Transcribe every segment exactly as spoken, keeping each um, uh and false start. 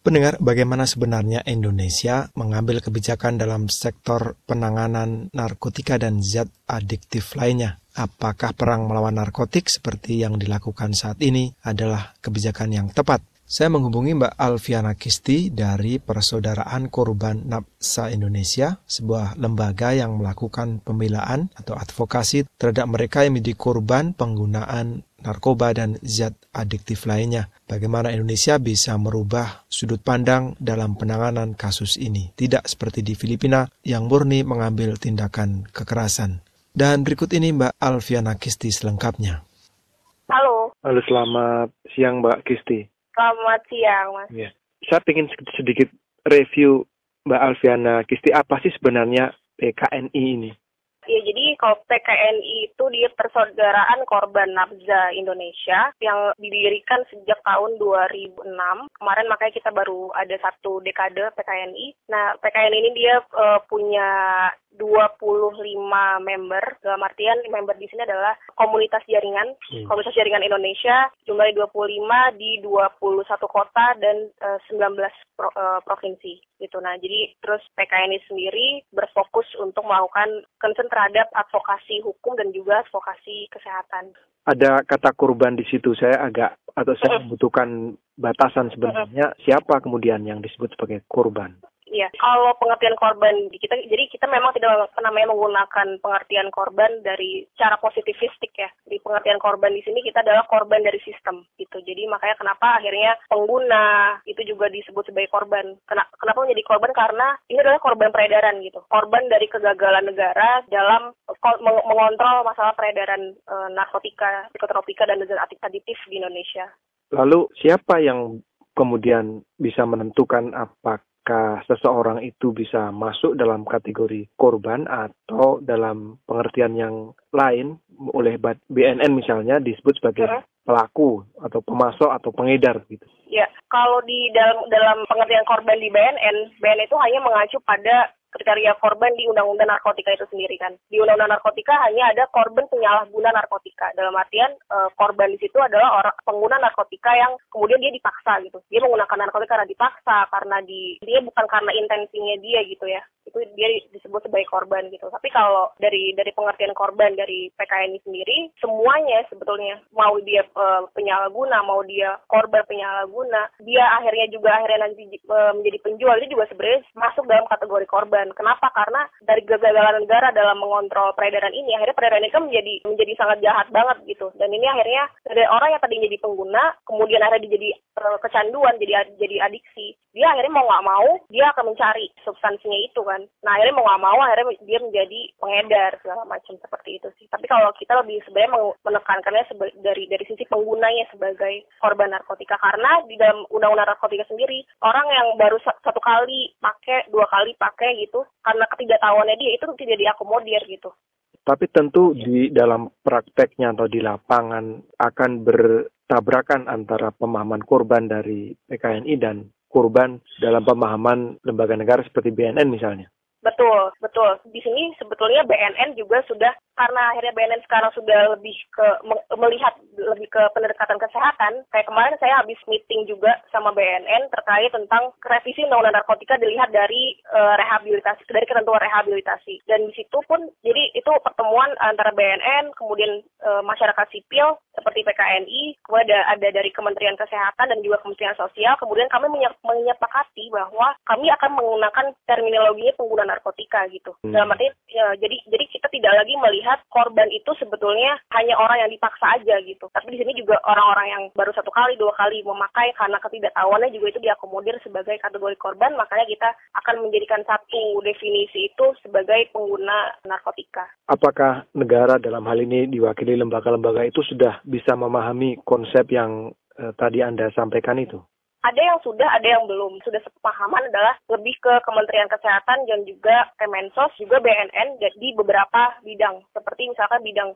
Pendengar, bagaimana sebenarnya Indonesia mengambil kebijakan dalam sektor penanganan narkotika dan zat adiktif lainnya? Apakah perang melawan narkotik seperti yang dilakukan saat ini adalah kebijakan yang tepat? Saya menghubungi Mbak Alfiana Kisti dari Persaudaraan Korban Nafsa Indonesia, sebuah lembaga yang melakukan pembelaan atau advokasi terhadap mereka yang menjadi korban penggunaan narkoba dan zat adiktif lainnya. Bagaimana Indonesia bisa merubah sudut pandang dalam penanganan kasus ini, tidak seperti di Filipina yang murni mengambil tindakan kekerasan. Dan berikut ini Mbak Alfiana Kisti selengkapnya. Halo. Halo, selamat siang Mbak Kisti. Selamat siang, Mas. Ya. Saya ingin sedikit review Mbak Alfiana Kisti, apa sih sebenarnya P K N I ini? Ya, jadi kalau P K N I itu dia Persaudaraan Korban Nafsa Indonesia yang didirikan sejak tahun dua ribu enam. Kemarin makanya kita baru ada satu dekade P K N I. Nah, P K N I ini dia uh, punya dua puluh lima member. Dalam artian member di sini adalah komunitas jaringan, hmm. komunitas jaringan Indonesia, jumlahnya dua puluh lima di dua puluh satu kota dan uh, sembilan belas pro, uh, provinsi gitu. Nah, jadi terus P K N I sendiri berfokus untuk melakukan concern terhadap advokasi hukum dan juga advokasi kesehatan. Ada kata korban di situ, saya agak atau saya membutuhkan batasan sebenarnya siapa kemudian yang disebut sebagai korban. Iya, kalau pengertian korban kita, jadi kita memang tidak namanya menggunakan pengertian korban dari cara positifistik ya. Di pengertian korban di sini kita adalah korban dari sistem gitu. Jadi makanya kenapa akhirnya pengguna itu juga disebut sebagai korban. Kenapa menjadi korban? Karena ini adalah korban peredaran gitu. Korban dari kegagalan negara dalam mengontrol masalah peredaran e, narkotika, psikotropika dan zat adiktif di Indonesia. Lalu siapa yang kemudian bisa menentukan apa seseorang itu bisa masuk dalam kategori korban atau dalam pengertian yang lain oleh B N N misalnya disebut sebagai uh-huh. pelaku atau pemasok atau pengedar gitu. Ya, kalau di dalam dalam pengertian korban di B N N, B N N itu hanya mengacu pada kriteria korban di Undang-Undang Narkotika itu sendiri kan. Di Undang-Undang Narkotika hanya ada korban penyalahguna narkotika. Dalam artian e, korban di situ adalah orang pengguna narkotika yang kemudian dia dipaksa gitu. Dia menggunakan narkotika karena dipaksa, karena di dia bukan karena intensinya dia gitu ya. Itu dia disebut sebagai korban gitu. Tapi kalau dari dari pengertian korban dari P K N I sendiri, semuanya sebetulnya mau dia e, penyalahguna, mau dia korban penyalahguna, dia akhirnya juga akhirnya nanti e, menjadi penjual, itu juga sebenarnya masuk dalam kategori korban. Kenapa? Karena dari kegagalan negara dalam mengontrol peredaran ini, akhirnya peredaran ini kan menjadi menjadi sangat jahat banget gitu. Dan ini akhirnya dari orang yang tadinya jadi pengguna, kemudian akhirnya jadi uh, kecanduan, jadi jadi adiksi. Dia akhirnya mau nggak mau, dia akan mencari substansinya itu kan. Nah akhirnya mau nggak mau, akhirnya dia menjadi pengedar segala macam seperti itu sih. Tapi kalau kita lebih sebenarnya menekankannya seba- dari dari sisi penggunanya sebagai korban narkotika, karena di dalam undang-undang narkotika sendiri, orang yang baru satu kali pakai, dua kali pakai gitu, itu karena ketidaktahuannya dia itu tidak diakomodir gitu. Tapi tentu di dalam prakteknya atau di lapangan akan bertabrakan antara pemahaman korban dari P K N I dan korban dalam pemahaman lembaga negara seperti B N N misalnya. Betul, betul. Di sini sebetulnya B N N juga sudah, karena akhirnya B N N sekarang sudah lebih ke melihat lebih ke pendekatan kesehatan. Kayak kemarin saya habis meeting juga sama B N N terkait tentang revisi undang-undang narkotika dilihat dari uh, rehabilitasi, dari ketentuan rehabilitasi. Dan di situ pun, jadi itu pertemuan antara B N N, kemudian uh, masyarakat sipil seperti P K N I, kemudian ada, ada dari Kementerian Kesehatan dan juga Kementerian Sosial. Kemudian kami menyepakati bahwa kami akan menggunakan terminologinya pengguna narkotika gitu. Hmm. Dalam arti ya, jadi jadi kita tidak lagi melihat korban itu sebetulnya hanya orang yang dipaksa aja gitu. Tapi di sini juga orang-orang yang baru satu kali, dua kali memakai karena ketidaktahuannya juga itu diakomodir sebagai kategori korban. Makanya kita akan menjadikan satu definisi itu sebagai pengguna narkotika. Apakah negara dalam hal ini diwakili lembaga-lembaga itu sudah bisa memahami konsep yang eh, tadi Anda sampaikan itu? Ada yang sudah, ada yang belum. Sudah sepemahaman adalah lebih ke Kementerian Kesehatan dan juga Kemensos, juga B N N di beberapa bidang. Seperti misalkan bidang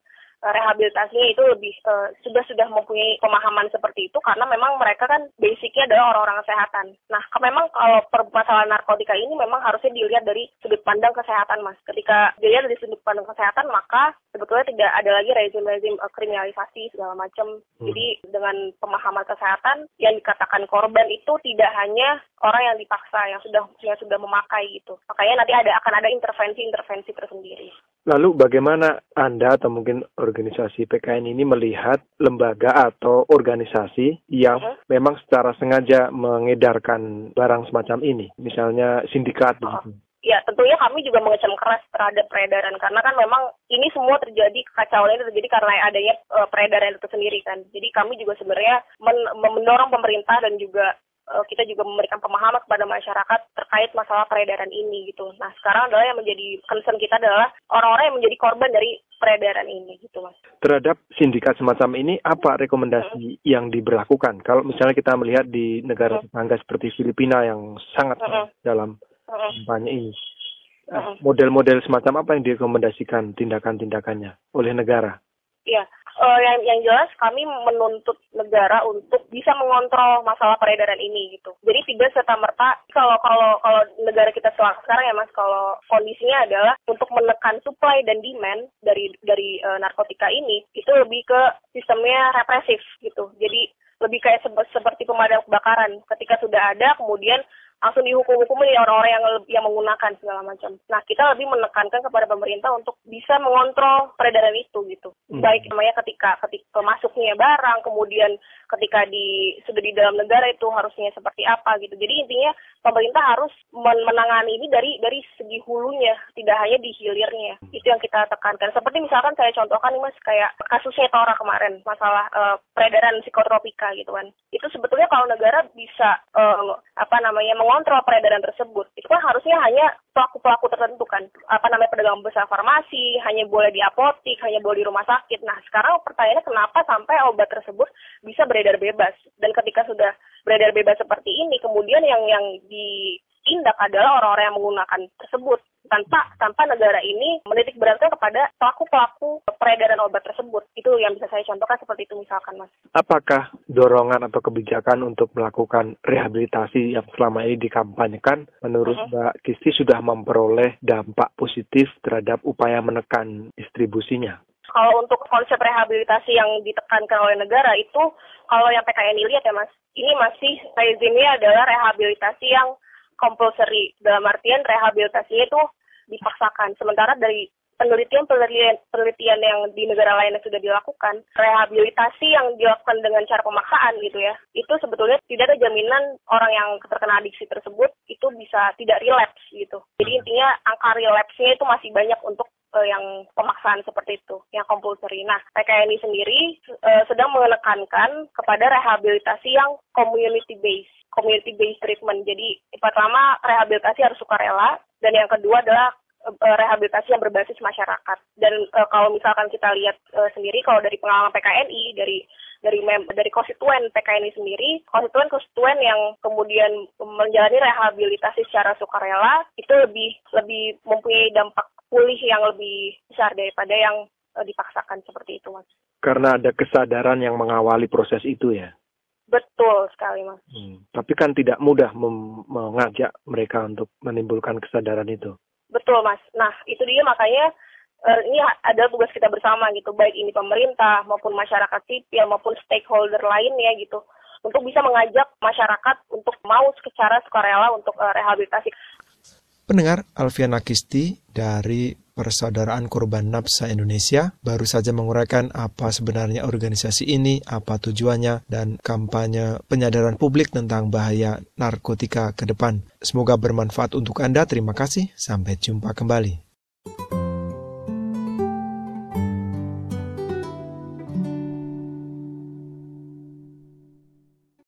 rehabilitasinya itu lebih uh, sudah sudah mempunyai pemahaman seperti itu karena memang mereka kan basicnya adalah orang-orang kesehatan. Nah, memang kalau permasalahan narkotika ini memang harusnya dilihat dari sudut pandang kesehatan, Mas. Ketika dilihat dari sudut pandang kesehatan, maka sebetulnya tidak ada lagi rezim-rezim uh, kriminalisasi segala macam. Hmm. Jadi dengan pemahaman kesehatan yang dikatakan korban itu tidak hanya orang yang dipaksa, yang sudah yang sudah memakai gitu. Makanya nanti ada akan ada intervensi-intervensi tersendiri. Lalu bagaimana Anda atau mungkin organisasi P K N ini melihat lembaga atau organisasi yang uh-huh. memang secara sengaja mengedarkan barang semacam ini, misalnya sindikat oh. begitu? Ya, tentunya kami juga mengecam keras terhadap peredaran karena kan memang ini semua terjadi, kekacauan ini terjadi karena adanya uh, peredaran itu sendiri kan. Jadi kami juga sebenarnya men- mendorong pemerintah dan juga kita juga memberikan pemahaman kepada masyarakat terkait masalah peredaran ini gitu. Nah, sekarang adalah yang menjadi concern kita adalah orang-orang yang menjadi korban dari peredaran ini gitu, Mas. Terhadap sindikat semacam ini, apa rekomendasi hmm. yang diberlakukan? Kalau misalnya kita melihat di negara hmm. tetangga seperti Filipina yang sangat hmm. dalam kampanye hmm. ini. Hmm. Model-model semacam apa yang direkomendasikan tindakan-tindakannya oleh negara? Iya. Uh, yang, yang jelas kami menuntut negara untuk bisa mengontrol masalah peredaran ini gitu. Jadi tidak serta-merta kalau kalau kalau negara kita sekarang ya Mas, kalau kondisinya adalah untuk menekan supply dan demand dari dari uh, narkotika ini itu lebih ke sistemnya represif gitu. Jadi lebih kayak se- seperti pemadam kebakaran. Ketika sudah ada kemudian langsung dihukum-hukum nih orang-orang yang yang menggunakan segala macam. Nah, kita lebih menekankan kepada pemerintah untuk bisa mengontrol peredaran itu gitu. Hmm. Baik namanya ketika ketika masuknya barang, kemudian ketika di sudah di dalam negara itu harusnya seperti apa gitu. Jadi intinya pemerintah harus men- menangani ini dari dari segi hulunya, tidak hanya di hilirnya. Itu yang kita tekankan. Seperti misalkan saya contohkan nih Mas, kayak kasusnya Tora kemarin, masalah uh, peredaran psikotropika gitu kan. Itu sebetulnya kalau negara bisa uh, apa namanya mengontrol peredaran tersebut, itu kan harusnya hanya pelaku-pelaku tertentu kan, apa namanya pedagang besar farmasi, hanya boleh di apotik, hanya boleh di rumah sakit. Nah, sekarang pertanyaannya kenapa sampai obat tersebut bisa beredar bebas? Dan ketika sudah beredar bebas seperti ini, kemudian yang yang ditindak adalah orang-orang yang menggunakan tersebut tanpa tanpa negara ini menitik beratkan kepada pelaku-pelaku peredaran obat tersebut. Itu yang bisa saya contohkan seperti itu misalkan, Mas. Apakah dorongan atau kebijakan untuk melakukan rehabilitasi yang selama ini dikampanyekan menurut uh-huh. Mbak Kisti sudah memperoleh dampak positif terhadap upaya menekan distribusinya? Kalau untuk konsep rehabilitasi yang ditekankan oleh negara itu, kalau yang P K N I lihat ya Mas, ini masih rezimnya adalah rehabilitasi yang compulsory, dalam artian rehabilitasinya itu dipaksakan. Sementara dari penelitian-penelitian penelitian yang di negara lain yang sudah dilakukan, rehabilitasi yang dilakukan dengan cara pemaksaan gitu ya, itu sebetulnya tidak ada jaminan orang yang terkena adiksi tersebut itu bisa tidak relapse gitu. Jadi intinya angka relapse-nya itu masih banyak untuk uh, yang pemaksaan seperti itu, yang compulsory. Nah, P K N I sendiri uh, sedang menekankan kepada rehabilitasi yang community-based. community-based treatment. Jadi pertama rehabilitasi harus sukarela dan yang kedua adalah uh, rehabilitasi yang berbasis masyarakat. Dan uh, kalau misalkan kita lihat uh, sendiri kalau dari pengalaman P K N I dari dari mem- dari konstituen P K N I sendiri, konstituen-konstituen yang kemudian menjalani rehabilitasi secara sukarela itu lebih lebih mempunyai dampak pulih yang lebih besar daripada yang uh, dipaksakan seperti itu, Mas. Karena ada kesadaran yang mengawali proses itu ya. Betul sekali, Mas. Hmm. Tapi kan tidak mudah mem- mengajak mereka untuk menimbulkan kesadaran itu. Betul, Mas. Nah, itu dia makanya uh, ini adalah tugas kita bersama gitu, baik ini pemerintah maupun masyarakat sipil maupun stakeholder lainnya gitu, untuk bisa mengajak masyarakat untuk mau secara sukarela untuk uh, rehabilitasi. Pendengar, Alfiana Kisti dari Persaudaraan Korban Nafsa Indonesia baru saja menguraikan apa sebenarnya organisasi ini, apa tujuannya, dan kampanye penyadaran publik tentang bahaya narkotika ke depan. Semoga bermanfaat untuk Anda. Terima kasih. Sampai jumpa kembali.